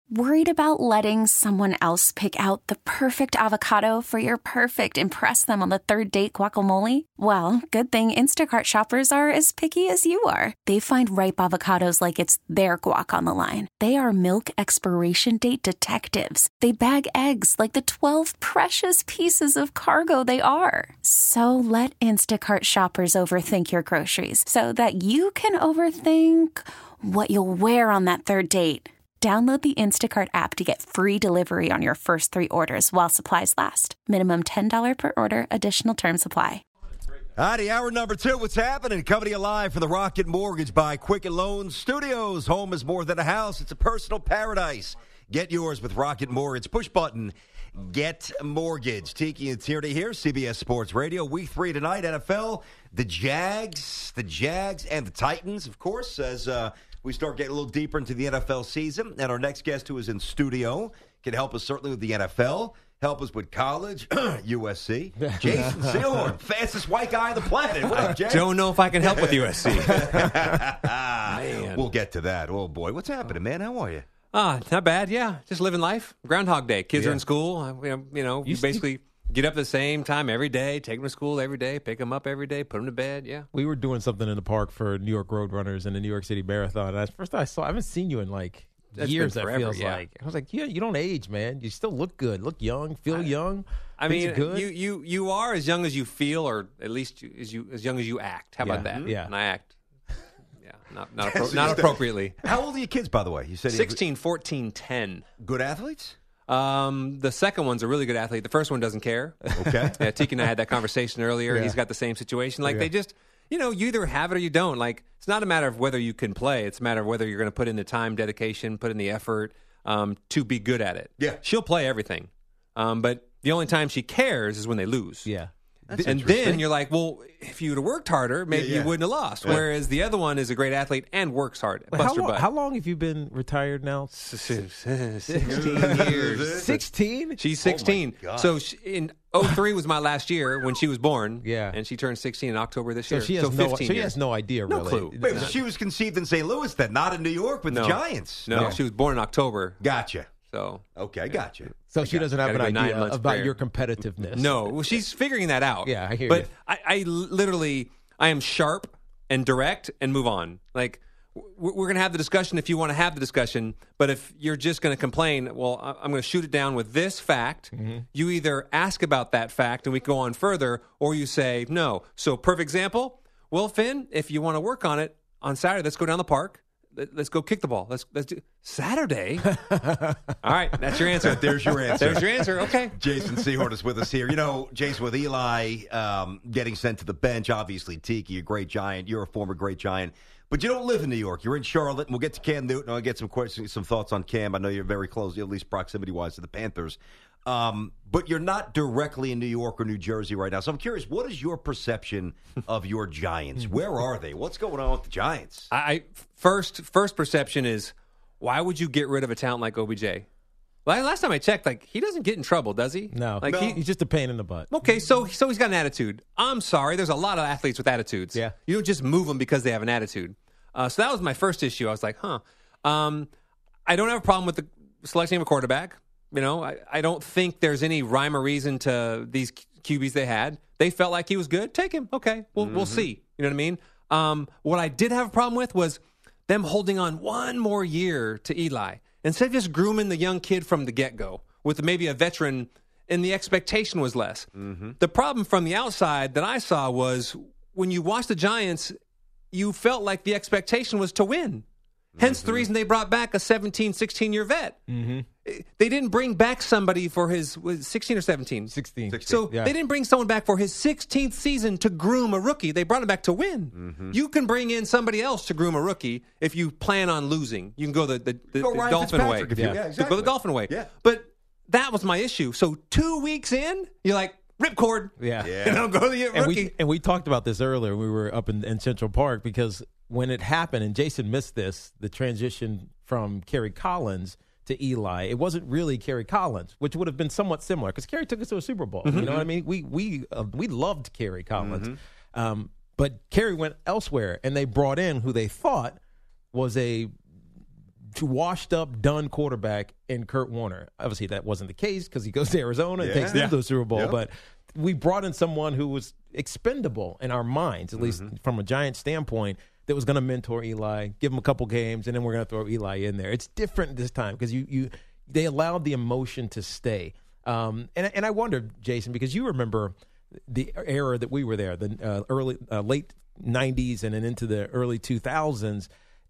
Worried about letting someone else pick out the perfect avocado for your perfect impress them on the third date guacamole? Well, good thing Instacart shoppers are as picky as you are. They find ripe avocados like it's their guac on the line. They are milk expiration date detectives. They bag eggs like the 12 precious pieces of cargo they are. So let Instacart shoppers overthink your groceries so that you can overthink what you'll wear on that third date. Download the Instacart app to get free delivery on your first 3 orders while supplies last. Minimum $10 per order. Additional terms apply. Howdy, hour number 2. What's happening? Coming to you live from the Rocket Mortgage by Quicken Loans Studios. Home is more than a house. It's a personal paradise. Get yours with Rocket Mortgage. Push button. Get Mortgage. Tiki and Tierney here, CBS Sports Radio. Week 3 tonight, NFL. The Jags, and the Titans, of course, as we start getting a little deeper into the NFL season. And our next guest, who is in studio, can help us certainly with the NFL, help us with college, USC. Jason Sehorn, fastest white guy on the planet. What up, Jay? Don't know if I can help with USC. Man. We'll get to that. Oh, boy. What's happening, man? How are you? Not bad, yeah. Just living life. Groundhog Day. Kids are in school. You basically get up at the same time every day, take them to school every day, pick them up every day, put them to bed, yeah. We were doing something in the park for New York Roadrunners and the New York City Marathon. And first I haven't seen you in years, forever, that feels like. I was like, yeah, you don't age, man. You still look good, look young, feel young. I mean, good. you are as young as you feel, or at least as young as you act. How about that? Yeah. And I act. Not appropriately. How old are your kids, by the way? You said 16, 14, 10. Good athletes? The second one's a really good athlete. The first one doesn't care. Okay. Yeah, Tiki and I had that conversation earlier. Yeah. He's got the same situation. They just, you either have it or you don't. It's not a matter of whether you can play. It's a matter of whether you're going to put in the time, dedication, put in the effort to be good at it. Yeah. She'll play everything. But the only time she cares is when they lose. Yeah. And then you're like, well, if you'd have worked harder, maybe you wouldn't have lost. Yeah. Whereas the other one is a great athlete and works hard. How long have you been retired now? 16 years. 16? She's 16. Oh So in 03 was my last year when she was born. Yeah. And she turned 16 in October this year. She has 15 she years. has no idea, really. No clue. Wait, she was conceived in St. Louis then, not in New York with the Giants. No, she was born in October. Gotcha. So okay, gotcha. So she doesn't have an Gotta go 9 idea months about prayer. your competitiveness. No, well, she's figuring that out. Yeah, I hear but you. I literally, I am sharp and direct and move on. We're going to have the discussion if you want to have the discussion, but if you're just going to complain, well, I'm going to shoot it down with this fact. Mm-hmm. You either ask about that fact and we go on further, or you say no. So, perfect example, well, Finn, if you want to work on it, on Saturday, let's go down the park. Let's go kick the ball. Let's do Saturday. All right, that's your answer. There's your answer. There's your answer. Okay. Jason Sehorn is with us here. Jason, with Eli getting sent to the bench, obviously, Tiki, a great Giant. You're a former great Giant. But you don't live in New York. You're in Charlotte, and we'll get to Cam Newton. I'll get some questions, some thoughts on Cam. I know you're very close, at least proximity-wise, to the Panthers. But you're not directly in New York or New Jersey right now. So I'm curious, what is your perception of your Giants? Where are they? What's going on with the Giants? First perception is, why would you get rid of a talent like OBJ? Last time I checked, he doesn't get in trouble, does he? No. He's just a pain in the butt. Okay, so he's got an attitude. I'm sorry, there's a lot of athletes with attitudes. Yeah. You don't just move them because they have an attitude. So that was my first issue. I was like, I don't have a problem with the selection of a quarterback. I don't think there's any rhyme or reason to these QBs they had. They felt like he was good. Take him. Okay, we'll see. You know what I mean? What I did have a problem with was them holding on one more year to Eli. Instead of just grooming the young kid from the get-go with maybe a veteran, and the expectation was less. Mm-hmm. The problem from the outside that I saw was when you watched the Giants, you felt like the expectation was to win. Hence the reason they brought back a 17, 16-year vet. Mm-hmm. They didn't bring back somebody for his 16 or 17? 16. So they didn't bring someone back for his 16th season to groom a rookie. They brought him back to win. Mm-hmm. You can bring in somebody else to groom a rookie if you plan on losing. You can go the Dolphin way. Exactly. Go the Dolphin way. Yeah. But that was my issue. So 2 weeks in, you're like, ripcord. Yeah. Go to the rookie. And we talked about this earlier. We were up in Central Park because when it happened, and Jason missed this, the transition from Kerry Collins to Eli, it wasn't really Kerry Collins, which would have been somewhat similar because Kerry took us to a Super Bowl. Mm-hmm. You know what I mean? We loved Kerry Collins. Mm-hmm. But Kerry went elsewhere, and they brought in who they thought was a washed up, done quarterback in Kurt Warner. Obviously, that wasn't the case because he goes to Arizona and takes them to the Super Bowl. Yep. But we brought in someone who was expendable in our minds, at least from a Giant standpoint, that was going to mentor Eli, give him a couple games, and then we're going to throw Eli in there. It's different this time because they allowed the emotion to stay. And I wonder, Jason, because you remember the era that we were there, the late 90s and then into the early 2000s,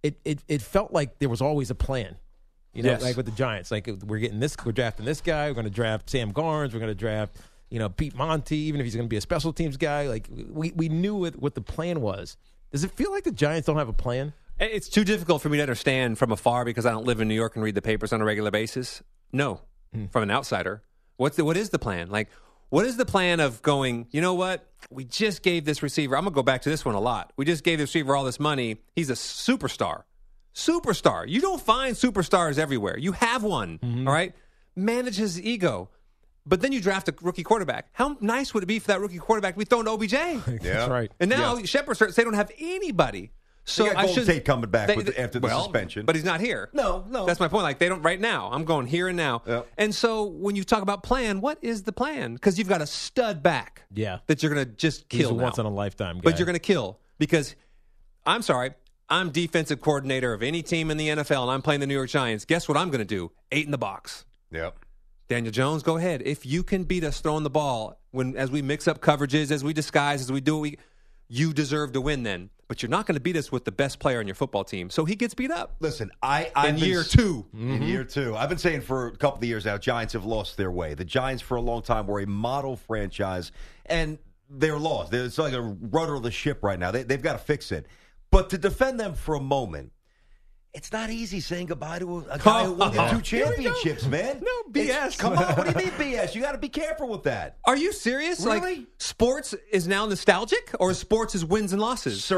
it felt like there was always a plan. You know, like with the Giants, like we're drafting this guy, we're going to draft Sam Garnes, we're going to draft, Pete Monty, even if he's going to be a special teams guy. Like we knew what the plan was. Does it feel like the Giants don't have a plan? It's too difficult for me to understand from afar because I don't live in New York and read the papers on a regular basis. No, from an outsider. What is the plan? Like, what is the plan of going, you know what? We just gave this receiver, I'm going to go back to this one a lot. We just gave this receiver all this money. He's a superstar. Superstar. You don't find superstars everywhere. You have one, all right? Manage his ego. But then you draft a rookie quarterback. How nice would it be for that rookie quarterback to be thrown to OBJ? That's right. And now Shepard starts, they don't have anybody. So they got Golden Tate coming back after the suspension. But he's not here. No. That's my point. Like, they don't right now. I'm going here and now. Yep. And so when you talk about plan, what is the plan? Because you've got a stud back that you're going to just kill. He's a now. once-in-a-lifetime guy. But you're going to kill because, I'm sorry, I'm defensive coordinator of any team in the NFL, and I'm playing the New York Giants. Guess what I'm going to do? 8 in the box. Yep. Daniel Jones, go ahead. If you can beat us throwing the ball, as we mix up coverages, as we disguise, as we do what you deserve to win then. But you're not going to beat us with the best player on your football team. So he gets beat up. Listen, in year two. In year two. I've been saying for a couple of years now, Giants have lost their way. The Giants for a long time were a model franchise, and they're lost. It's like a rudder of the ship right now. They've got to fix it. But to defend them for a moment, it's not easy saying goodbye to a guy who won 2 championships, man. No, BS. Come on, what do you mean BS? You got to be careful with that. Are you serious? Really? Like, sports is now nostalgic, or sports is wins and losses?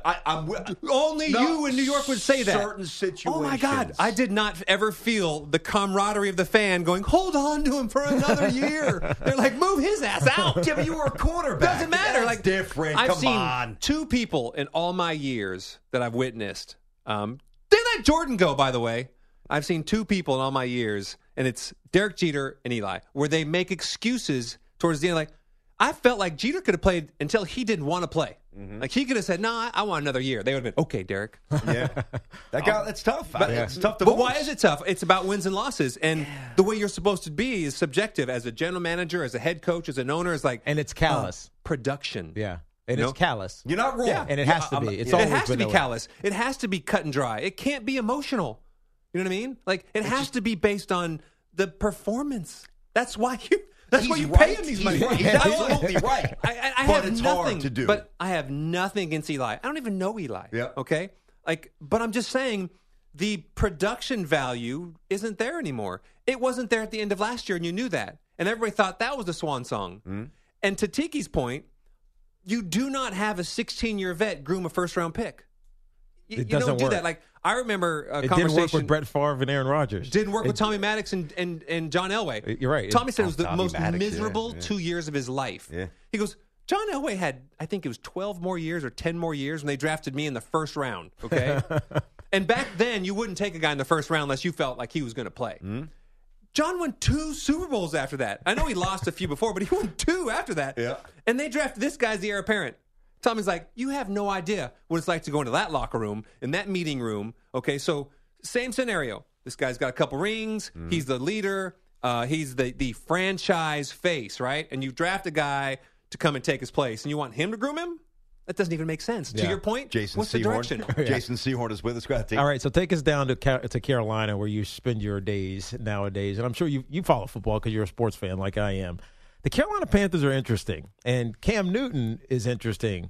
Only you in New York would say that. Certain situations. Oh, my God. I did not ever feel the camaraderie of the fan going, hold on to him for another year. They're like, move his ass out. Yeah, but you were a quarterback. Doesn't matter. That's like different. I've Come seen on. 2 people in all my years that I've witnessed. Didn't let Jordan go, by the way. I've seen 2 people in all my years, and it's Derek Jeter and Eli, where they make excuses towards the end. Like, I felt like Jeter could have played until he didn't want to play. Like, he could have said, "No, I want another year." They would have been, "Okay, Derek." Yeah, that's tough. It's tough to. But why is it tough? It's about wins and losses, and the way you're supposed to be is subjective. As a general manager, as a head coach, as an owner, is like, and it's callous. Production. Yeah. And it's callous. You're not wrong. Yeah. And it has to be. It has to be callous. It has to be cut and dry. It can't be emotional. You know what I mean? Like, it has to be based on the performance. That's why you pay him these money. He's absolutely right. But it's nothing, hard to do. But I have nothing against Eli. I don't even know Eli. Yeah. Okay? But I'm just saying the production value isn't there anymore. It wasn't there at the end of last year, and you knew that. And everybody thought that was the swan song. Mm-hmm. And to Tiki's point, you do not have a 16-year vet groom a first-round pick. You don't do that. Like, I remember a conversation. It didn't work with Brett Favre and Aaron Rodgers. Didn't work with Tommy Maddox and John Elway. You're right. Tommy said it was the most Maddox, miserable 2 years of his life. Yeah. He goes, John Elway had, I think it was 12 more years or 10 more years when they drafted me in the first round, okay? And back then, you wouldn't take a guy in the first round unless you felt like he was going to play. Mm-hmm. John won 2 Super Bowls after that. I know he lost a few before, but he won 2 after that. Yeah. And they drafted this guy's the heir apparent. Tommy's like, you have no idea what it's like to go into that locker room, in that meeting room. Okay, so same scenario. This guy's got a couple rings. Mm. He's the leader. He's the franchise face, right? And you draft a guy to come and take his place, and you want him to groom him? That doesn't even make sense. Yeah. To your point, Jason what's Sehorn. The direction? Jason Sehorn is with us. Go ahead, T. All right, so take us down to Carolina, where you spend your days nowadays. And I'm sure you follow football because you're a sports fan like I am. The Carolina Panthers are interesting, and Cam Newton is interesting.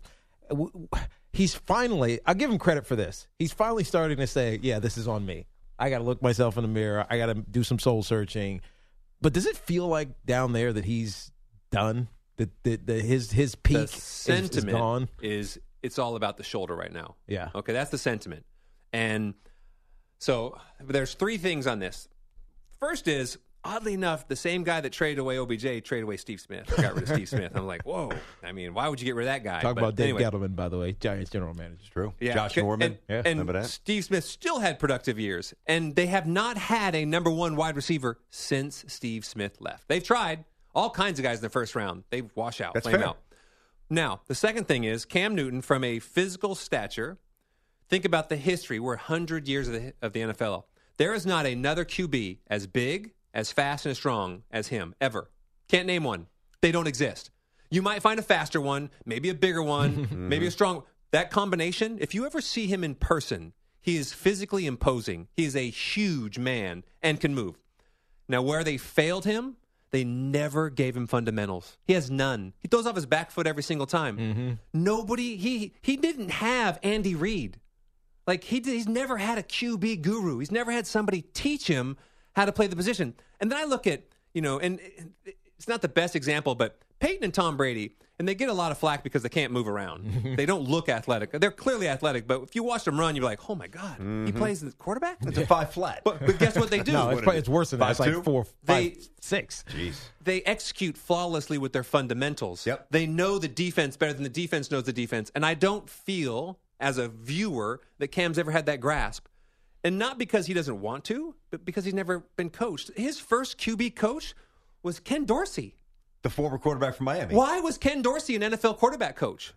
He's finally, I'll give him credit for this. He's finally starting to say, yeah, this is on me. I got to look myself in the mirror. I got to do some soul searching. But does it feel like down there that he's done? That his peak is gone? Is it's all about the shoulder right now. Yeah. Okay, that's the sentiment. And so there's 3 things on this. First is, oddly enough, the same guy that traded away OBJ traded away Steve Smith. Got rid of Steve Smith. I'm like, whoa. I mean, why would you get rid of that guy? Talk about Dave anyway. Gettleman, by the way, Giants general manager. True. Yeah. Josh Norman. And Remember that? Steve Smith still had productive years, and they have not had a number one wide receiver since Steve Smith left. They've tried all kinds of guys in the first round. They've washed out, That's flame fair. out. Now, the second thing is Cam Newton, from a physical stature, think about the history. We're 100 years of the NFL. There is not another QB as big, as fast, and as strong as him, ever. Can't name one. They don't exist. You might find a faster one, maybe a bigger one, maybe a strong. That combination, if you ever see him in person, he is physically imposing. He is a huge man and can move. Now, where they failed him, they never gave him fundamentals. He has none. He throws off his back foot every single time. Nobody, he didn't have Andy Reid. Like, he's never had a QB guru. He's never had somebody teach him how to play the position. And then I look at, and it's not the best example, but Peyton and Tom Brady, and they get a lot of flack because they can't move around. They don't look athletic. They're clearly athletic, but if you watch them run, you're like, oh, my God, he plays the quarterback? It's a 5 flat. But guess what they do? No, it's worse than that. It's like 5'2"? 4, 5, 6. Jeez. They execute flawlessly with their fundamentals. Yep. They know the defense better than the defense knows the defense. And I don't feel, as a viewer, that Cam's ever had that grasp. And not because he doesn't want to, but because he's never been coached. His first QB coach was Ken Dorsey. The former quarterback from Miami. Why was Ken Dorsey an NFL quarterback coach?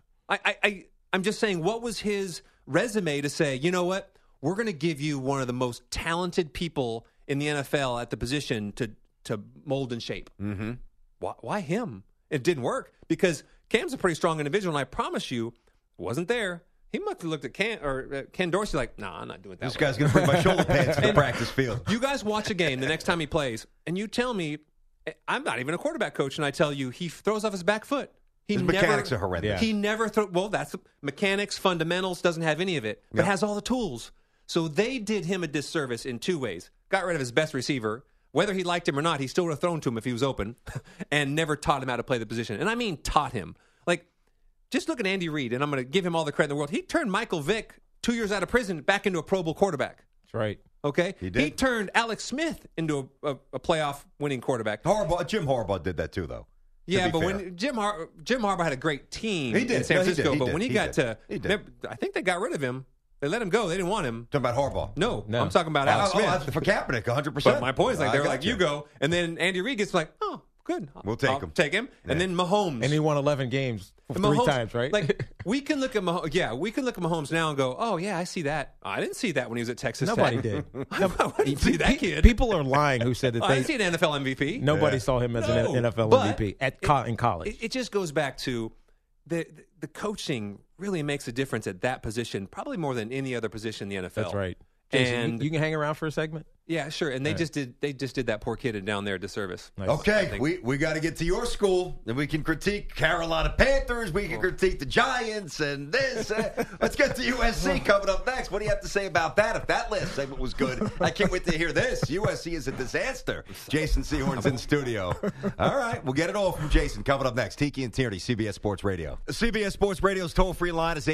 I'm just saying, what was his resume to say, you know what, we're going to give you one of the most talented people in the NFL at the position to mold and shape? Mm-hmm. Why him? It didn't work because Cam's a pretty strong individual, and I promise you, wasn't there. He must have looked at Ken Dorsey like, nah, I'm not doing that. This guy's going to bring my shoulder pads to the practice field. You guys watch a game the next time he plays, and you tell me, I'm not even a quarterback coach, and I tell you he throws off his back foot. His mechanics are horrendous. He never that's mechanics, fundamentals, doesn't have any of it, but has all the tools. So they did him a disservice in two ways. Got rid of his best receiver. Whether he liked him or not, he still would have thrown to him if he was open, and never taught him how to play the position. And I mean taught him. Like, just look at Andy Reid, and I'm going to give him all the credit in the world. He turned Michael Vick, 2 years out of prison, back into a Pro Bowl quarterback. That's right. Okay? He did. He turned Alex Smith into a playoff winning quarterback. Jim Harbaugh did that too, though. Yeah, but when Jim Harbaugh had a great team He did. in San No, he Francisco, did. but when he got to, He did. I think they got rid of him. They let him go. They didn't want him. Talking about Harbaugh. No, No. I'm talking about Alex Smith. that's for Kaepernick, 100%. But my point is, like, I they're got like, you go, and then Andy Reid gets like, oh, good, We'll take I'll him. take him, and then Mahomes. And he won 11 games And 3 Mahomes- times, right? Like, we can look at Mahomes. Yeah, we can look at Mahomes now and go, oh yeah, I see that. I didn't see that when he was at Texas Nobody Tech. did. I didn't see that kid. People are lying who said that I didn't see an NFL MVP. nobody Yeah. saw him as No, an NFL but MVP in college. It just goes back to the coaching really makes a difference at that position, probably more than any other position in the NFL. That's right. Jason, And you can hang around for a segment? yeah, sure. And they just did that poor kid down there a disservice. Nice. Okay, we got to get to your school, and we can critique Carolina Panthers. We can critique the Giants and this. Let's get to USC coming up next. What do you have to say about that? If that last segment was good, I can't wait to hear this. USC is a disaster. Jason Sehorn's in studio. All right, we'll get it all from Jason coming up next. Tiki and Tierney, CBS Sports Radio. CBS Sports Radio's toll-free line is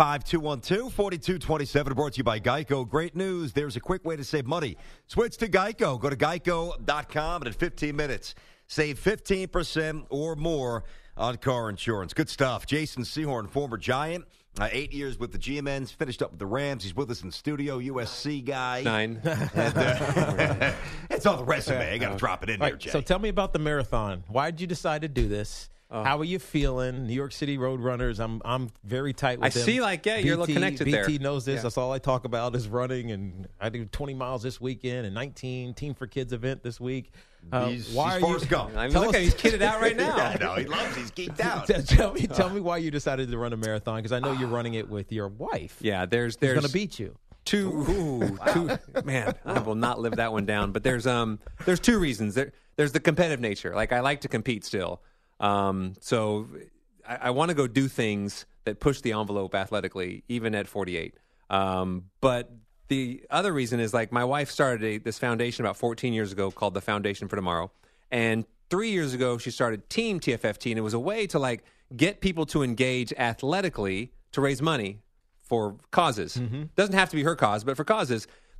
855-212-4227. Brought to you by Geico. Great news. There's a quick way to save money. Switch to Geico. Go to geico.com, and in 15 minutes, save 15% or more on car insurance. Good stuff. Jason Sehorn, former Giant, 8 years with the GMNs, finished up with the Rams. He's with us in the studio, USC guy. 9. And, it's on the resume. I got to drop it in All there, right, Jay. so tell me about the marathon. Why did you decide to do this? How are you feeling? New York City Roadrunners. I'm very tight with I them. see, like, yeah, you're a little connected there. BT knows this. Yeah. That's all I talk about is running, and I do 20 miles this weekend and 19 Team for Kids event this week. He's why are you? Forrest Gump. I mean, Tell look us- at he's kitted out right now. Yeah, I know. He loves He's geeked out. Tell me why you decided to run a marathon, because I know you're running it with your wife. Yeah, there's Who's going to beat you? two. Man, I will not live that one down. But there's two reasons. There's the competitive nature. Like, I like to compete still. So I want to go do things that push the envelope athletically, even at 48. But the other reason is, like, my wife started this foundation about 14 years ago called the Foundation for Tomorrow. And 3 years ago, she started Team TFFT, and it was a way to, like, get people to engage athletically to raise money for causes. Doesn't have to be her cause, but for causes.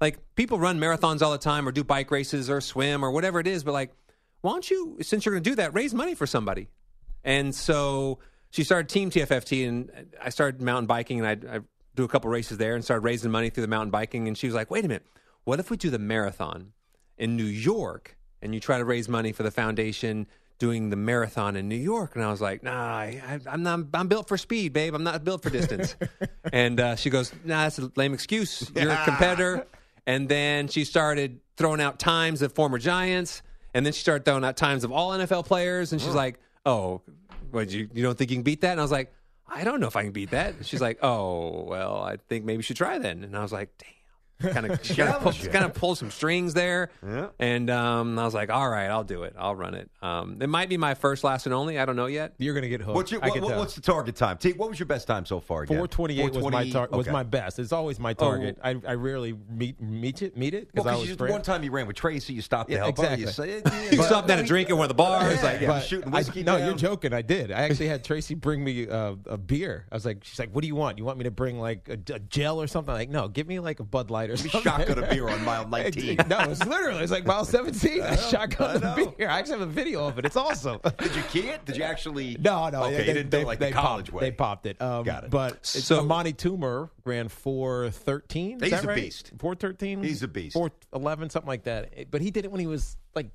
like people run marathons all the time or do bike races or swim or whatever it is, but like, why don't you, since you're going to do that, raise money for somebody? And so she started Team TFFT, and I started mountain biking, and I do a couple races there and started raising money through the mountain biking. And she was like, wait a minute, what if we do the marathon in New York and you try to raise money for the foundation doing the marathon in New York? And I was like, nah, I'm built for speed, babe. I'm not built for distance. And she goes, nah, that's a lame excuse. You're a competitor. And then she started throwing out times of former Giants. And then she started throwing out times of all NFL players. And she's like, oh, what, you don't think you can beat that? And I was like, I don't know if I can beat that. And she's like, oh, well, I think maybe you should try then. And I was like, damn. Kind of pull some strings there, and I was like, "All right, I'll do it. I'll run it. It might be my first, last, and only. I don't know yet. You're going to get hooked. What's the target time? T, what was your best time so far? 4:28 was my best. It's always my target. I rarely meet it because I was one time you ran with Tracy, you stopped to help exactly. You stopped at a drink at one of the bars. Shooting whiskey no, down. you're joking. I did. I actually had Tracy bring me a beer. I was like, she's like, "What do you want? You want me to bring like a gel or something?" I'm like, no, give me like a Bud Light or something. Shotgun a beer on mile 19. No, it's like mile 17. I shotgun the beer. I actually have a video of it. It's awesome. Did you key it? Did you actually? No. Okay, you didn't do it like the college way. They popped it. Got it. But so Amani Toomer ran 4:13. He's a beast. 4:13. He's a beast. 4:11, something like that. But he did it when he was like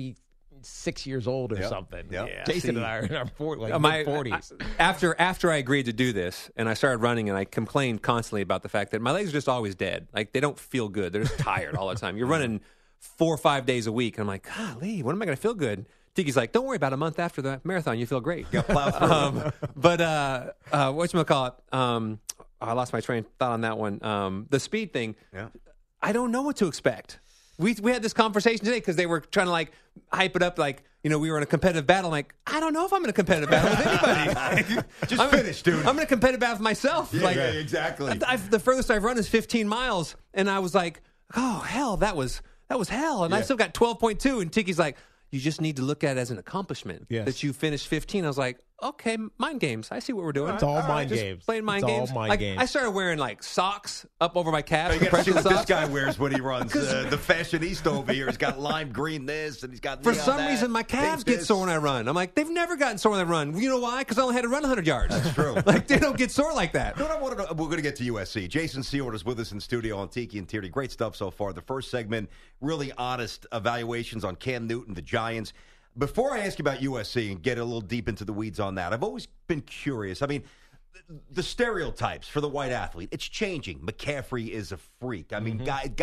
36 years old or something. Yep. Yeah, Jason and I are in our mid-40s. After I agreed to do this and I started running, and I complained constantly about the fact that my legs are just always dead. Like, they don't feel good. They're just tired all the time. You're running 4 or 5 days a week. And I'm like, golly, when am I going to feel good? Tiki's like, don't worry about it. A month after the marathon, you feel great. Yeah, plow through. But whatchamacallit? I lost my train of thought on that one. The speed thing, I don't know what to expect. We had this conversation today because they were trying to like hype it up like, we were in a competitive battle. I'm like, I don't know if I'm in a competitive battle with anybody. Just finish, dude. I'm in a competitive battle with myself. Yeah, exactly. The furthest I've run is 15 miles, and I was like, oh hell, that was hell, and I still got 12.2. And Tiki's like, you just need to look at it as an accomplishment that you finished 15. I was like, okay, mind games. I see what we're doing. It's all mind games. Playing mind games. All mind games. I started wearing like socks up over my calves. You got to see what this guy wears when he runs. The fashionista over here has got lime green this, and he's got for some reason my calves get sore when I run. I'm like, they've never gotten sore when I run. You know why? Because I only had to run 100 yards. That's true. Like, they don't get sore like that. You know what I want to know? We're going to get to USC. Jason Seward is with us in studio on Tiki and Tierney. Great stuff so far. The first segment, really honest evaluations on Cam Newton, the Giants. Before I ask you about USC and get a little deep into the weeds on that, I've always been curious. I mean, the stereotypes for the white athlete, it's changing. McCaffrey is a freak. I mean, guy.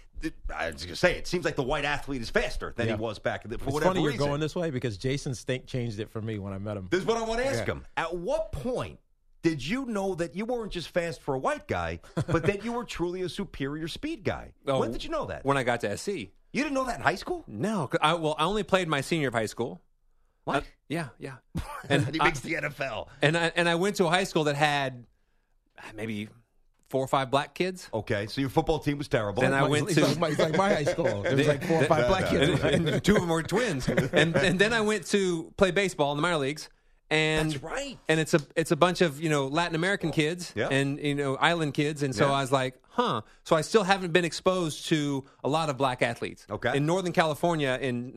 I was going to say, it seems like the white athlete is faster than he was back in the, for it's whatever funny reason. You're going this way because Jason Stink changed it for me when I met him. This is what I want to ask him. At what point did you know that you weren't just fast for a white guy, but that you were truly a superior speed guy? When did you know that? When I got to SC. You didn't know that in high school? No. I only played my senior of high school. What? Yeah. And he makes the NFL. And I went to a high school that had maybe 4 or 5 black kids. Okay, so your football team was terrible. Then I went to... It's like my high school. There was like 4 or 5 black kids. And 2 of them were twins. And then I went to play baseball in the minor leagues. And that's right. And it's a bunch of Latin American kids and island kids, and so I was like, huh. So I still haven't been exposed to a lot of black athletes. Okay. In Northern California in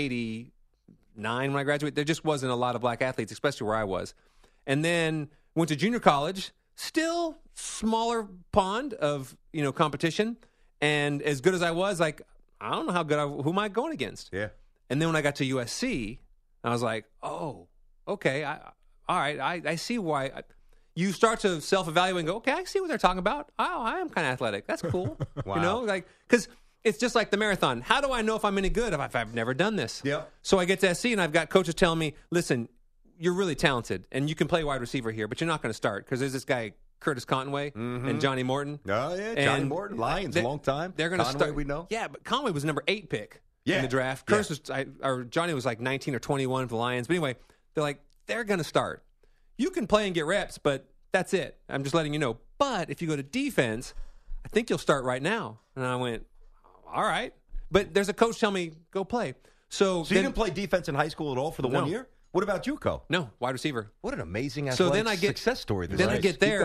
1989 when I graduated, there just wasn't a lot of black athletes, especially where I was. And then went to junior college, still smaller pond of competition, and as good as I was, like I don't know who am I going against? Yeah. And then when I got to USC, I was like, oh. Okay, all right, I see why. You start to self-evaluate and go, okay, I see what they're talking about. Oh, I am kind of athletic. That's cool. Wow. Because it's just like the marathon. How do I know if I'm any good if I've never done this? Yeah. So I get to SC, and I've got coaches telling me, listen, you're really talented, and you can play wide receiver here, but you're not going to start because there's this guy, Curtis Conway, and Johnny Morton. Oh, yeah, Johnny Morton. Lions, a long time. They're going to start. we know. Yeah, but Conway was number 8 pick in the draft. Curtis was, or Johnny was like 19 or 21 for the Lions. But anyway, they're like, they're going to start. You can play and get reps, but that's it. I'm just letting you know. But if you go to defense, I think you'll start right now. And I went, all right. But there's a coach telling me, go play. So you didn't play defense in high school at all for the 1 year? What about JUCO? No, wide receiver. What an amazing athletic success story this is. Then I get there,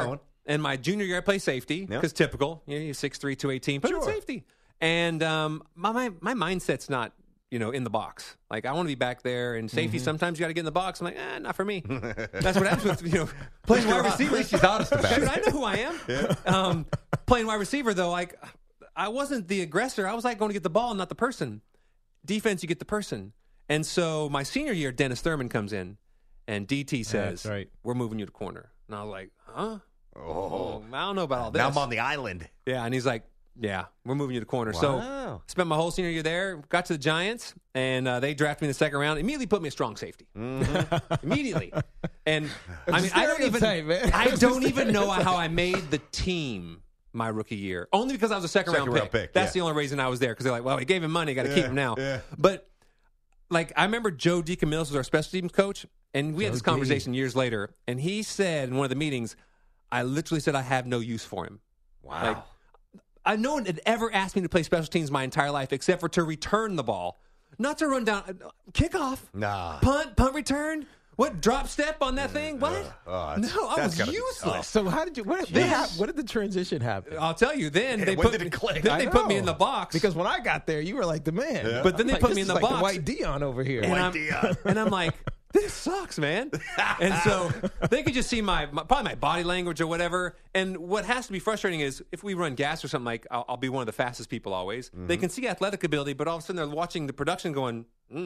And my junior year, I play safety because typical. You're 6'3", 218, but it's safety. And my mindset's not, in the box. Like, I want to be back there. And safety, sometimes you got to get in the box. I'm like, not for me. That's what happens with, playing wide receiver. At least she's honest about it. I know who I am. Yeah. Playing wide receiver, though, like, I wasn't the aggressor. I was like going to get the ball, not the person. Defense, you get the person. And so my senior year, Dennis Thurman comes in, and DT says, we're moving you to corner. And I was like, huh? Oh, I don't know about all this. Now I'm on the island. Yeah, and he's like, yeah, we're moving you to corner. Wow. So spent my whole senior year there, got to the Giants, and they drafted me in the second round. Immediately put me a strong safety. Immediately. And I mean, I don't even know how I made the team my rookie year. Only because I was a second round pick. That's the only reason I was there, because they're like, well, we gave him money, got to keep him now. Yeah. But like, I remember Joe DeCamillis was our special teams coach, and we had this conversation years later, and he said in one of the meetings, I literally said I have no use for him. Wow. Like, no one had ever asked me to play special teams my entire life except for to return the ball. Not to run down, kickoff, punt return. What, drop step on that thing? What? No, I was useless. So how did you? What did the transition happen? I'll tell you. Then they put me in the box, because when I got there, you were like the man. Yeah. But then they put me in the box. The white Dion over here. And I'm like, this sucks, man. And so they could just see probably my body language or whatever. And what has to be frustrating is if we run gas or something, like I'll be one of the fastest people always. Mm-hmm. They can see athletic ability, but all of a sudden they're watching the production going,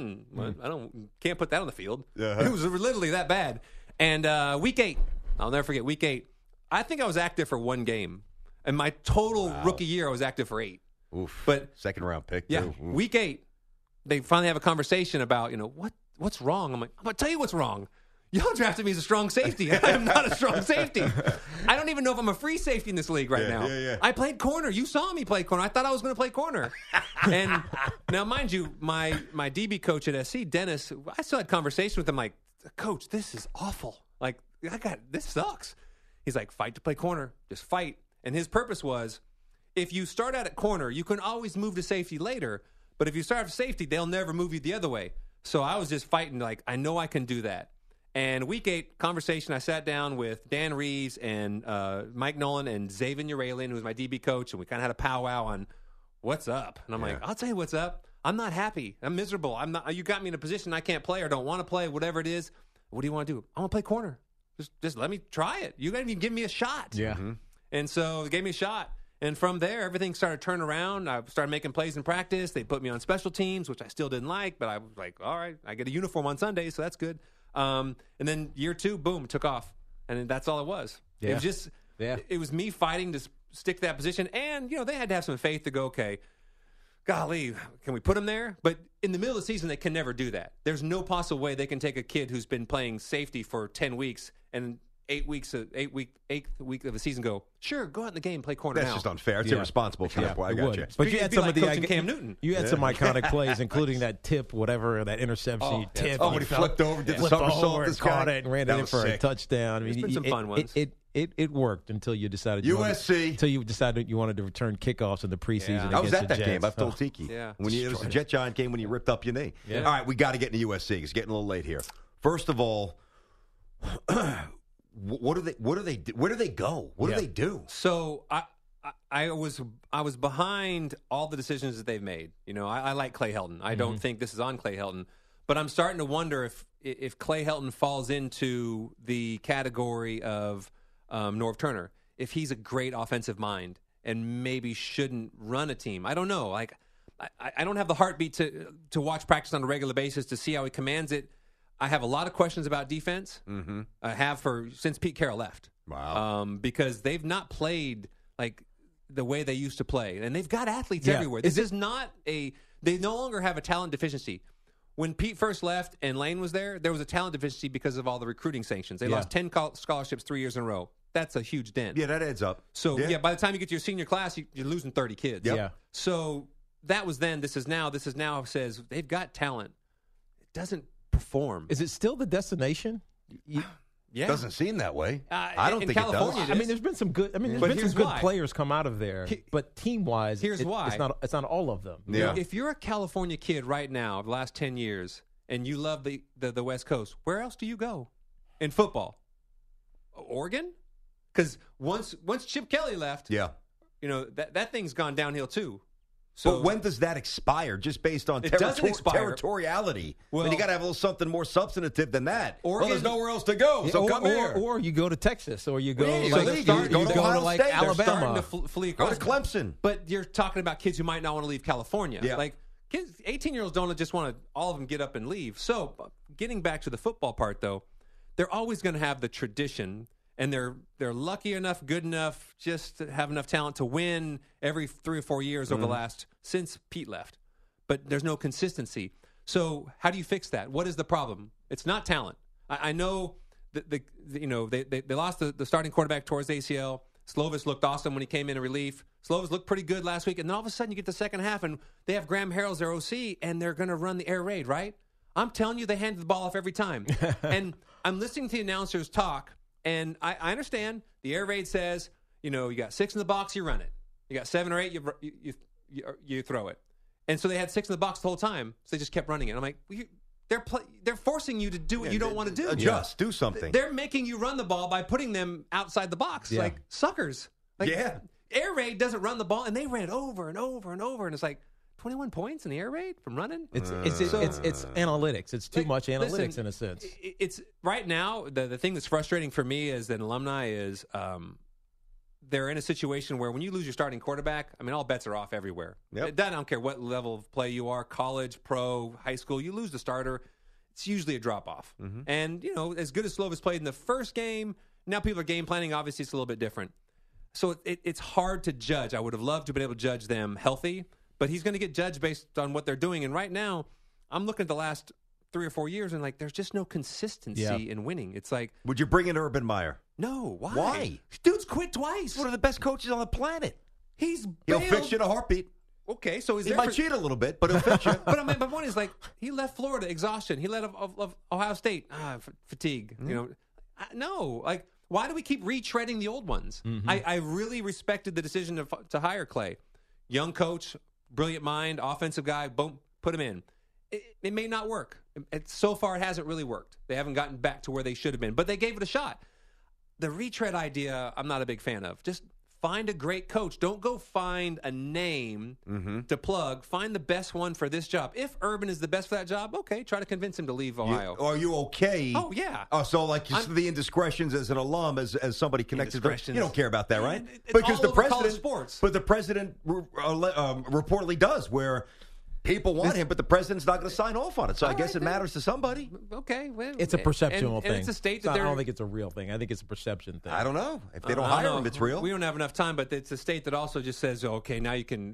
can't put that on the field. Uh-huh. It was literally that bad. And week 8, I'll never forget week 8. I think I was active for 1 game. And my total rookie year, I was active for 8. Oof. But second round pick, yeah, too. Week 8, they finally have a conversation about, what's wrong? I'm like, I'm going to tell you what's wrong. Y'all drafted me as a strong safety. I am not a strong safety. I don't even know if I'm a free safety in this league right now. Yeah. I played corner. You saw me play corner. I thought I was going to play corner. And now, mind you, my DB coach at SC, Dennis, I still had conversation with him like, Coach, this is awful. Like, this sucks. He's like, fight to play corner. Just fight. And his purpose was, if you start out at corner, you can always move to safety later. But if you start at safety, they'll never move you the other way. So I was just fighting like, I know I can do that. And week 8 conversation, I sat down with Dan Reeves and Mike Nolan and Zaven Uralian, who was my DB coach, and we kind of had a powwow on what's up. And I'm like, I'll tell you what's up. I'm not happy. I'm miserable. I'm not. You got me in a position I can't play or don't want to play, whatever it is. What do you want to do? I want to play corner. Just let me try it. You got to even give me a shot. Yeah. Mm-hmm. And so they gave me a shot. And from there, everything started turning around. I started making plays in practice. They put me on special teams, which I still didn't like, but I was like, all right, I get a uniform on Sunday, so that's good. And then year 2, boom, took off. And that's all it was. Yeah. It was just, it was me fighting to stick to that position. And, they had to have some faith to go, okay, golly, can we put him there? But in the middle of the season, they can never do that. There's no possible way they can take a kid who's been playing safety for 10 weeks and 8th week of the season go, sure, go out in the game, play corner. That's now. just unfair. It's irresponsible for that. I got you. But you had some like of the Cam Newton. You had some iconic plays, including that tip, whatever, that interception. When he flipped over, did the somersault, and caught it and ran it in for a touchdown. There's been some fun ones. It worked until you decided USC. you decided you wanted to return kickoffs in the preseason. I was at that Jets. game. I've told Tiki. Yeah. When it was a Jet Giant game when you ripped up your knee. Yeah. All right, we got to get into USC. It's getting a little late here. First of all, where do they go? What do they do? So I was behind all the decisions that they've made. I like Clay Helton. I don't think this is on Clay Helton, but I'm starting to wonder if Clay Helton falls into the category of Norv Turner, if he's a great offensive mind and maybe shouldn't run a team. I don't know. Like I don't have the heartbeat to watch practice on a regular basis to see how he commands it. I have a lot of questions about defense. Mm-hmm. I have since Pete Carroll left. Wow. Because they've not played like the way they used to play, and they've got athletes everywhere. This is not they no longer have a talent deficiency. When Pete first left and Lane was there was a talent deficiency because of all the recruiting sanctions. They lost 10 scholarships 3 years in a row. That's a huge dent. Yeah, that adds up. So by the time you get to your senior class, you're losing 30 kids. Yep. Yeah. So that was then. This is now. This is now says they've got talent. It doesn't perform. Is it still the destination? Yeah, doesn't seem that way. I don't think California it does. I mean, there's been some good. I mean, there's been some good players come out of there, but team wise, here's why it's not all of them. Yeah. If you're a California kid right now, the last 10 years, and you love the West Coast, where else do you go in football? Oregon? Because once Chip Kelly left, Yeah. that thing's gone downhill too. So But when does that expire? Just based on It doesn't expire. territoriality. Well- you got to have a little something more substantive than that. Oregon- Well, there's nowhere else to go, so come here. Or you go to Texas, or you go Yeah, like, so you you go to go Ohio to like State. They're they're starting Alabama. to flee Go across. to Clemson. But you're talking about kids who might not want to leave California. Yeah. Like kids, 18-year-olds don't just want to all of them get up and leave. So getting back to the football part, though, they're always going to have the tradition, and they're lucky enough, good enough, just to have enough talent to win every 3 or 4 years over the last since Pete left. But there's no consistency. So how do you fix that? What is the problem? It's not talent. I know that they lost the starting quarterback towards ACL. Slovis looked awesome when he came in relief. Slovis looked pretty good last week, and then all of a sudden you get the second half, and they have Graham Harrell's their OC, and they're going to run the air raid, right? I'm telling you, they hand the ball off every time. And I'm listening to the announcers talk, and I understand the air raid says, you got 6 in the box, you run it. You got 7 or 8, you throw it. And so they had 6 in the box the whole time, so they just kept running it. I'm like, they're forcing you to do what you don't want to do. Adjust. Do something. They're making you run the ball by putting them outside the box, like suckers. Like, air raid doesn't run the ball, and they ran it over and over and over, and it's like 21 points in the air raid from running. It's analytics. It's too much analytics listen, in a sense. It's right now the thing that's frustrating for me as an alumni is they're in a situation where when you lose your starting quarterback, I mean, all bets are off everywhere. Yep. I don't care what level of play you are, college, pro, high school, you lose the starter, it's usually a drop-off. Mm-hmm. And, as good as Slovis played in the first game, now people are game planning. Obviously, it's a little bit different. So it's hard to judge. I would have loved to have been able to judge them healthy, but he's going to get judged based on what they're doing. And right now, I'm looking at the last 3 or 4 years, and there's just no consistency in winning. It's like, would you bring in Urban Meyer? no, why? Why? Dude's quit twice. He's one of the best coaches on the planet. He's He'll bailed. fix you in a heartbeat. Okay, so he's He there might for- cheat a little bit, but he'll fix you. But my point is, he left Florida, exhaustion. He left of Ohio State, fatigue. No, why do we keep retreading the old ones? Mm-hmm. I really respected the decision to hire Clay. Young coach, brilliant mind, offensive guy, boom, put him in. It may not work. So far, it hasn't really worked. They haven't gotten back to where they should have been, but they gave it a shot. The retread idea, I'm not a big fan of. Just find a great coach. Don't go find a name to plug. Find the best one for this job. If Urban is the best for that job, okay, try to convince him to leave Ohio. Are you okay? Oh, yeah. Oh, so the indiscretions as an alum, as somebody connected to Indiscretions. you don't care about that, right? It's all over college sports. But the president reportedly does, where people want him, but the president's not going to sign off on it. So I guess it matters to somebody. Okay, well, It's a perceptual thing. And it's a state I that don't think it's a real thing. I think it's a perception thing. I don't know. If they don't I don't hire know. him, it's real. We don't have enough time, but it's a state that also just says, okay, now you can,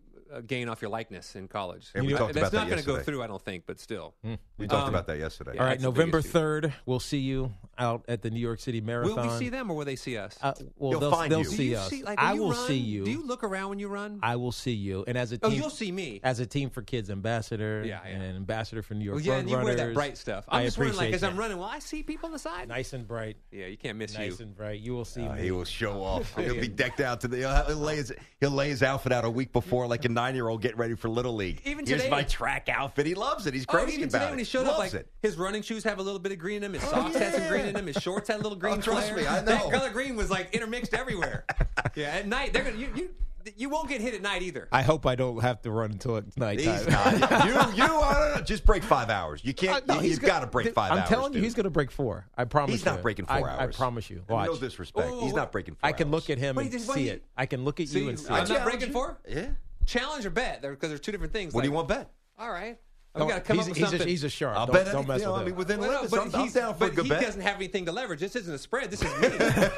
gain off your likeness in college. And we talked That's about that not going to go yesterday. through, I don't think, but still. We talked about that yesterday. All right, That's the November biggest issue. 3rd, we'll see you out at the New York City Marathon. Will we see them or will they see us? They'll They'll find you. see Do you us. see- when I you will run, see you. Do you look around when you run? I will see you. And as a team, you'll see me. as a Team for Kids ambassador, Yeah, yeah. and ambassador for New York Well, yeah, Road and you wear that Runners. bright stuff. I I'm just wondering, appreciate as I'm that. running, I see people on the side? Nice and bright. Yeah, you can't miss Nice you. and bright. You will see me. He will show off. He'll be decked out to he'll lay his outfit out a week before, like a 9-year-old getting ready for Little League. Even Here's today- my track outfit. He loves it. He's crazy even about today it. when he showed Loves up, it. his running shoes have a little bit of green in them. His socks had some green in them. His shorts had a little green. trust flare. me, I know. That color green was intermixed everywhere. Yeah, at night they're gonna you won't get hit at night either. I hope I don't have to run until it's nighttime. He's not. I don't know. Just break 5 hours. You can't. You've got to break 5 hours. I'm telling you, dude. he's going to break 4. I promise. He's not you. breaking 4 I hours. promise you. Watch. No disrespect. Oh, He's not breaking 4 I can hours. look at him What and he just- what see he- it. I can look at See, you and see I'm it. not breaking 4. Yeah. Challenge or bet because there's two different things. What do you want bet? All right, I've got to come up with something. He's a shark. I'll don't, bet don't anything. mess with I him. mean, within Well, no, limits. but I'm he's- down for a but good he bet. doesn't have anything to leverage. This isn't a spread. This is me.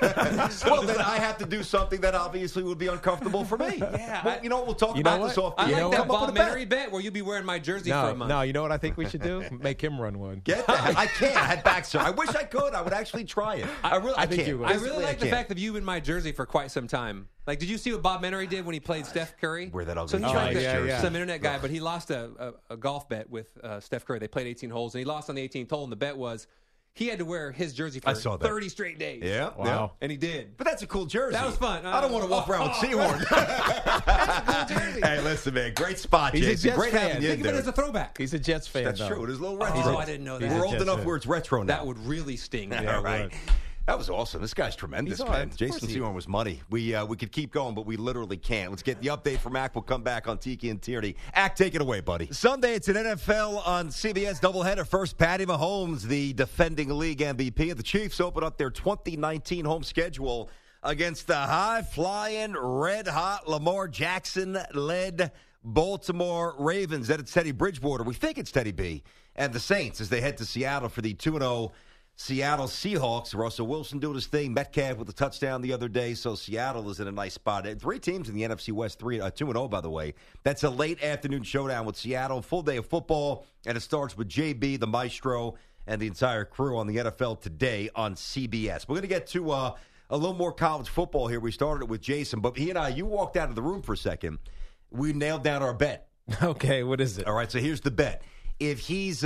Well, then I have to do something that obviously would be uncomfortable for me. Yeah, Well, we'll talk You know about this what? off. I You know like that Come up Bob with a bet. Menery bet where you'll be wearing my jersey for a month. No, you know what I think we should do? Make him run one. Get that? I can't. I had back, sir. I wish I could. I would actually try it. I think can't. you would. I Physically, really like the can't. fact that you in my jersey for quite some time. Did you see what Bob Menery did when he played Steph Curry? Wear that ugly So he's Giants like jersey. yeah. some internet guy, but he lost a golf bet with Steph Curry. They played 18 holes, and he lost on the 18th hole, and the bet was he had to wear his jersey for I saw that. 30 straight days. Yeah. Wow. Yeah. And he did. But that's a cool jersey. That was fun. I don't want to walk around with Seahorn. That's a cool jersey. Hey, listen, man. Great spot, He's a Jason. Jets Great fan. having you in Think of it there. as a throwback. He's a Jets fan. That's though. true. It is a little retro. Oh, I didn't know that. We're old Jets enough fan. where it's retro now. That would really sting. All right. That was awesome. This guy's tremendous, He's man. of Jason course he is. Sehorn was money. We could keep going, but we literally can't. Let's get the update from Ack. We'll come back on Tiki and Tierney. Ack, take it away, buddy. Sunday, it's an NFL on CBS doubleheader. First, Patty Mahomes, the defending league MVP, and the Chiefs open up their 2019 home schedule against the high-flying, red-hot Lamar Jackson-led Baltimore Ravens. That it's Teddy Bridgewater. We think it's Teddy B. And the Saints as they head to Seattle for the 2-0 Seattle Seahawks. Russell Wilson doing his thing. Metcalf with a touchdown the other day. So Seattle is in a nice spot. 3 teams in the NFC West, 2-0, by the way. That's a late afternoon showdown with Seattle. Full day of football. And it starts with JB, the maestro, and the entire crew on the NFL Today on CBS. We're going to get to a little more college football here. We started it with Jason. But he and I, you walked out of the room for a second. We nailed down our bet. Okay, what is it? All right, so here's the bet. If he's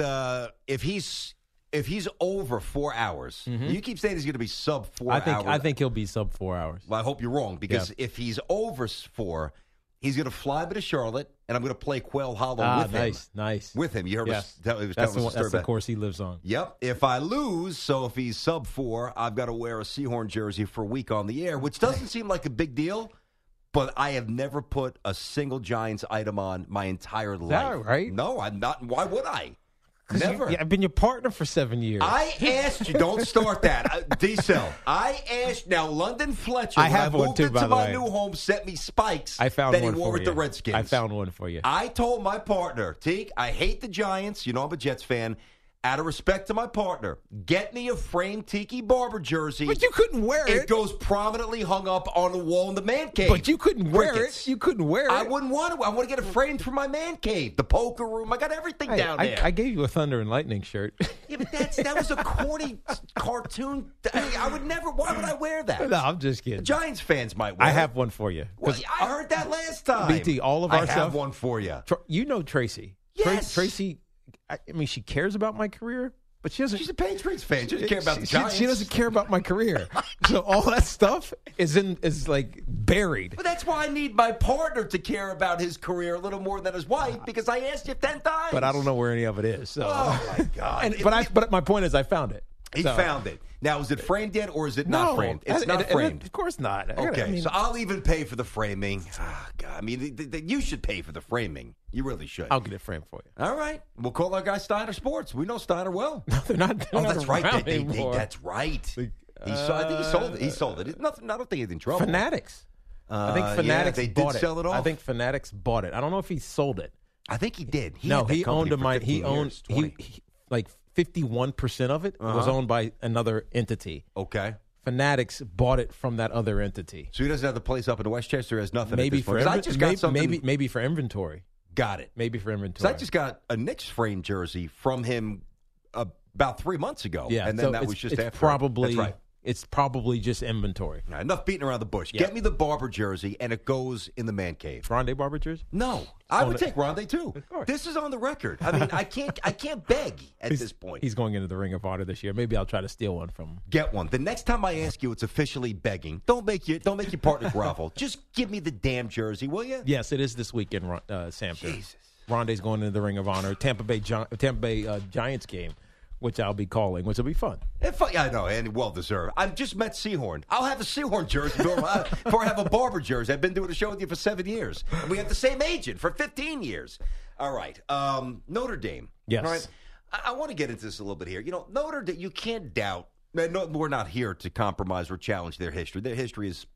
over 4 hours, you keep saying he's going to be sub 4 hours. I think he'll be sub 4 hours. Well, I hope you're wrong, because if he's over 4, he's going to fly me to Charlotte, and I'm going to play Quail Hollow with him. Nice. With him. You heard Yes. that's the course he lives on. Yep. If I lose, so if he's sub 4, I've got to wear a Sehorn jersey for a week on the air, which doesn't seem like a big deal, but I have never put a single Giants item on my entire life. that right? No, I'm not. Why would I? Never. I've been your partner for 7 years. I asked you, don't start that. D-Cell, I asked, now London Fletcher, I have when I one moved too, into by the my way. new home, sent me spikes I found that one he wore for with you. the Redskins. I found one for you. I told my partner, Teak, I hate the Giants. You know I'm a Jets fan. Out of respect to my partner, get me a framed Tiki Barber jersey. But you couldn't wear It it. goes prominently hung up on the wall in the man cave. But you couldn't wear Crickets. it. You couldn't wear it. I wouldn't want to. I want to get it framed for my man cave, the poker room. I got everything Hey, down there. I gave you a Thunder and Lightning shirt. Yeah, but that was a corny cartoon. I would never. Why would I wear that? No, I'm just kidding. Giants fans might wear I it. have one for you. Well, I heard that last time. BT, all of our I stuff. have one for you. You know Tracy. Yes. Tracy, I mean, she cares about my career, but she doesn't. She's a Patriots fan. She doesn't care about the Giants. She doesn't care about my career. So all that stuff is like buried. But that's why I need my partner to care about his career a little more than his wife, because I asked you 10 times. But I don't know where any of it is. So. Oh, my God. But my point is, I found it. He found it. Now, is it framed yet, or is it not framed? It's not framed. Of course not. Okay, so I'll even pay for the framing. Oh, God, I mean, you should pay for the framing. You really should. I'll get it framed for you. All right. We'll call our guy Steiner Sports. We know Steiner well. No, they're not. Oh, that's right. around anymore. That's right. I think he sold it. He sold it. Nothing, I don't think he's in trouble. Fanatics. I think Fanatics they bought did sell it off. I think Fanatics bought it. I don't know if he sold it. I think he did. He owned a mine. He 15 owned years, 20. he like 51% of it was owned by another entity. Okay. Fanatics bought it from that other entity. So he doesn't have the place up in Westchester. Has nothing. Maybe at this for point. 'Cause I just got something. maybe for inventory. Got it. Maybe for So inventory. I just got a Knicks framed jersey from him about 3 months ago. Yeah, and then so that it's, was just it's after. probably That's right. it's probably just inventory. All right, enough beating around the bush. Yeah. Get me the Barber jersey, and it goes in the man cave. Rondé Barber jersey? No, I would it. take Rondé too. Of course. This is on the record. I mean, I can't beg at this point. He's going into the Ring of Honor this year. Maybe I'll try to steal one from him. Get one. The next time I ask you, it's officially begging. Don't make your partner grovel. Just give me the damn jersey, will you? Yes, it is this weekend, Sampson. Jesus. Rondé's going into the Ring of Honor. Tampa Bay Giants game, which I'll be calling, which will be fun. I know, and well deserved. I've just met Sehorn. I'll have a Sehorn jersey before I have a Barber jersey. I've been doing a show with you for 7 years. And we have the same agent for 15 years. All right. Notre Dame. Yes. All right. I want to get into this a little bit here. You know, Notre Dame, you can't doubt. No, we're not here to compromise or challenge their history. Their history is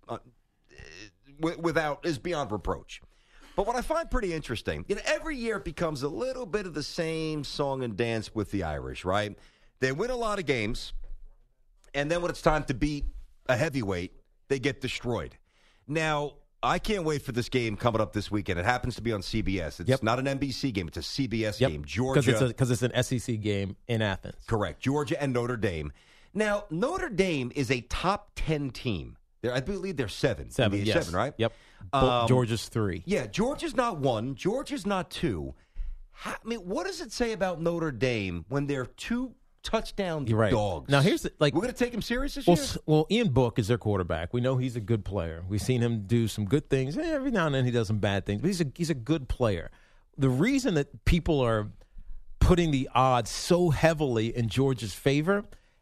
beyond reproach. But what I find pretty interesting, every year it becomes a little bit of the same song and dance with the Irish, right? They win a lot of games, and then when it's time to beat a heavyweight, they get destroyed. Now, I can't wait for this game coming up this weekend. It happens to be on CBS. It's not an NBC game. It's a CBS game. Georgia. Because it's an SEC game in Athens. Correct. Georgia and Notre Dame. Now, Notre Dame is a top 10 team. I believe they're 7. Seven, yes. 7, right? Yep. Georgia's 3. Yeah, Georgia's not 1. Georgia's not 2. I mean, what does it say about Notre Dame when they're 2 touchdown You're right. dogs? Now, here's we're going to take him serious this year? Well, Ian Book is their quarterback. We know he's a good player. We've seen him do some good things. Every now and then he does some bad things, but he's a good player. The reason that people are putting the odds so heavily in Georgia's favor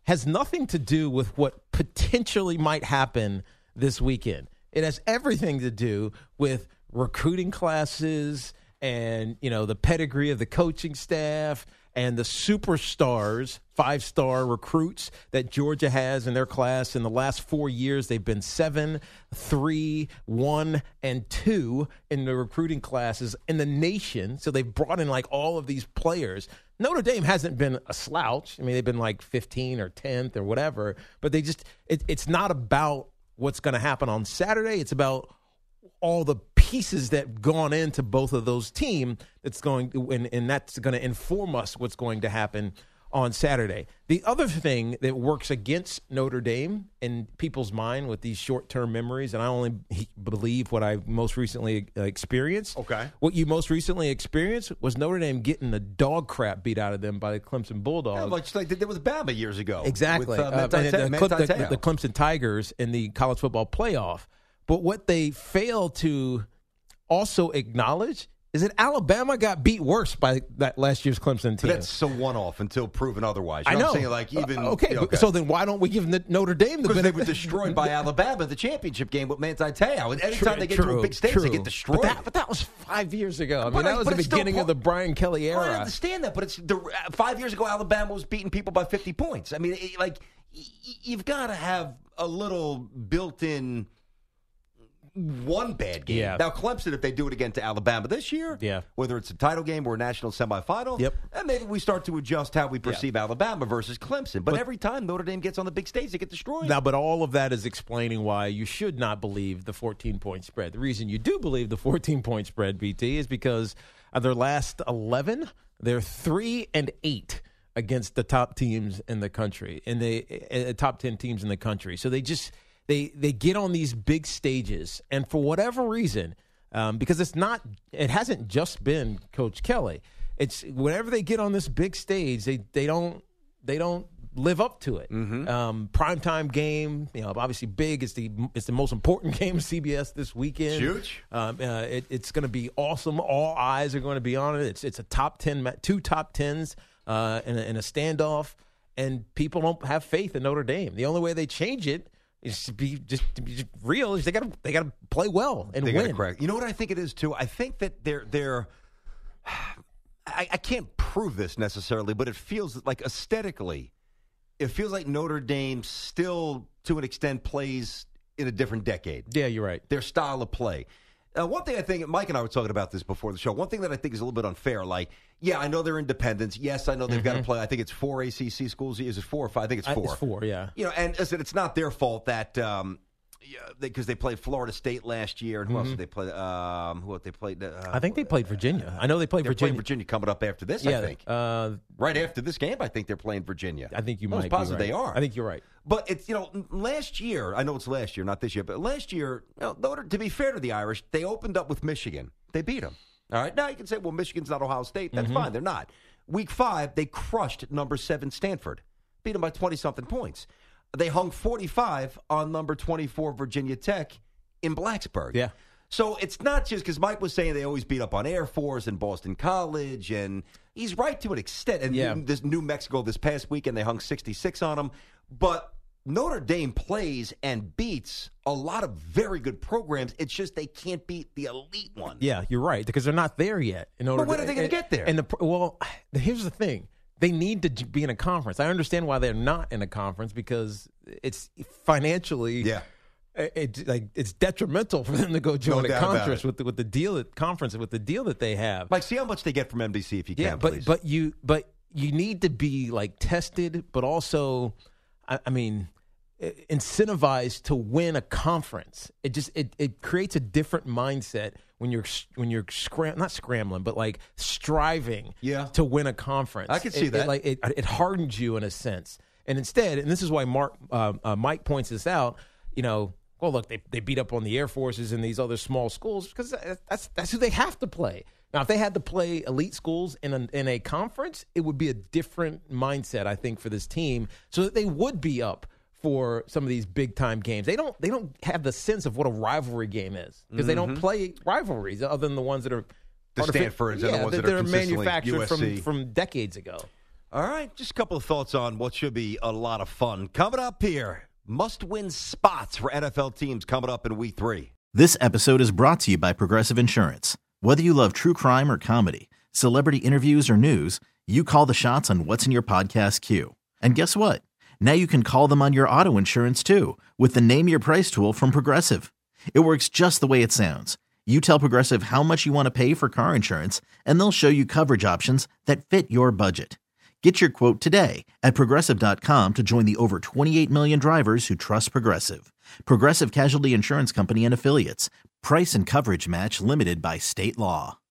has nothing to do with what potentially might happen this weekend. It has everything to do with recruiting classes and, the pedigree of the coaching staff and the superstars, 5-star recruits that Georgia has in their class. In the last 4 years, they've been 7, 3, 1, and 2 in the recruiting classes in the nation. So they've brought in all of these players. Notre Dame hasn't been a slouch. I mean, they've been 15 or 10th or whatever. But they just it's not about what's going to happen on Saturday. It's about all the pieces that gone into both of those teams that's going to, and that's going to inform us what's going to happen on Saturday. The other thing that works against Notre Dame in people's mind with these short-term memories, and I only believe what I most recently experienced. Okay. What you most recently experienced was Notre Dame getting the dog crap beat out of them by the Clemson Bulldogs. Yeah, like they did with Bama years ago. Exactly. With, the Clemson Tigers in the college football playoff. But what they fail to also acknowledge is that Alabama got beat worse by that last year's Clemson team. But that's so one-off until proven otherwise. You I know. What I'm saying? Okay. So then why don't we give Notre Dame the benefit? Because they were destroyed by Alabama in the championship game with Manti Te'o. And anytime they get to a big stage, they get destroyed. But that was 5 years ago. I mean, that was the beginning of the Brian Kelly era. I understand that, but it's 5 years ago, Alabama was beating people by 50 points. I mean, you've got to have a little built-in one bad game. Yeah. Now, Clemson, if they do it again to Alabama this year, whether it's a title game or a national semifinal, then maybe we start to adjust how we perceive Alabama versus Clemson. But every time Notre Dame gets on the big stage, they get destroyed. Now, but all of that is explaining why you should not believe the 14-point spread. The reason you do believe the 14-point spread, BT, is because of their last 11, they're 3-8 against the top teams in the country, and the top 10 teams in the country. So they just they get on these big stages, and for whatever reason, because it hasn't just been Coach Kelly. It's whenever they get on this big stage, they don't live up to it. Primetime game, obviously big. It's the most important game of CBS this weekend. Huge. It's going to be awesome. All eyes are going to be on it. It's a top 10, 2 top 10s in a standoff, and people don't have faith in Notre Dame. The only way they change it is to be just real. Is they got to play well and win. Correct. You know what I think it is too? I think that they're. I can't prove this necessarily, but it feels like aesthetically, it feels like Notre Dame still, to an extent, plays in a different decade. Yeah, you're right. Their style of play. One thing I think, Mike and I were talking about this before the show, one thing that I think is a little bit unfair, I know they're independents. Yes, I know they've got to play. I think it's 4 ACC schools. Is it 4 or 5? I think it's 4. It's 4, yeah. And listen, it's not their fault that because they played Florida State last year. And who else did they play? Who they played? I think they played Virginia. I know they played Virginia. Virginia coming up after this, I think. Right after this game, I think they're playing Virginia. I think you might be right. I'm positive they are. I think you're right. But it's, last year, I know it's last year, not this year, but last year, to be fair to the Irish, they opened up with Michigan. They beat them. All right. Now you can say, well, Michigan's not Ohio State. That's fine. They're not. Week 5, they crushed number 7 Stanford. Beat them by 20-something points. They hung 45 on number 24 Virginia Tech in Blacksburg. Yeah. So it's not just because Mike was saying they always beat up on Air Force and Boston College, and he's right to an extent. And this New Mexico this past weekend, they hung 66 on them. But Notre Dame plays and beats a lot of very good programs. It's just they can't beat the elite ones. Yeah, you're right, because they're not there yet. But when are they going to get there? Here's the thing. They need to be in a conference. I understand why they're not in a conference, because it's financially it's detrimental for them to go join a conference with the deal that they have. Like, see how much they get from NBC if you can, but please. But you need to be tested, but also, I mean, incentivized to win a conference. It creates a different mindset when you're not scrambling, but striving to win a conference. I can see that. It hardens you in a sense. And instead, and this is why Mike points this out, well, look, they beat up on the Air Forces and these other small schools because that's who they have to play. Now, if they had to play elite schools in a conference, it would be a different mindset, I think, for this team, so that they would be up for some of these big time games. They don't have the sense of what a rivalry game is, because they don't play rivalries other than the ones that are the Stanfords and the ones that are manufactured USC. from decades ago. All right, just a couple of thoughts on what should be a lot of fun. Coming up here, must-win spots for NFL teams coming up in Week 3. This episode is brought to you by Progressive Insurance. Whether you love true crime or comedy, celebrity interviews or news, you call the shots on what's in your podcast queue. And guess what? Now you can call them on your auto insurance too with the Name Your Price tool from Progressive. It works just the way it sounds. You tell Progressive how much you want to pay for car insurance, and they'll show you coverage options that fit your budget. Get your quote today at Progressive.com to join the over 28 million drivers who trust Progressive. Progressive Casualty Insurance Company and Affiliates. Price and coverage match limited by state law.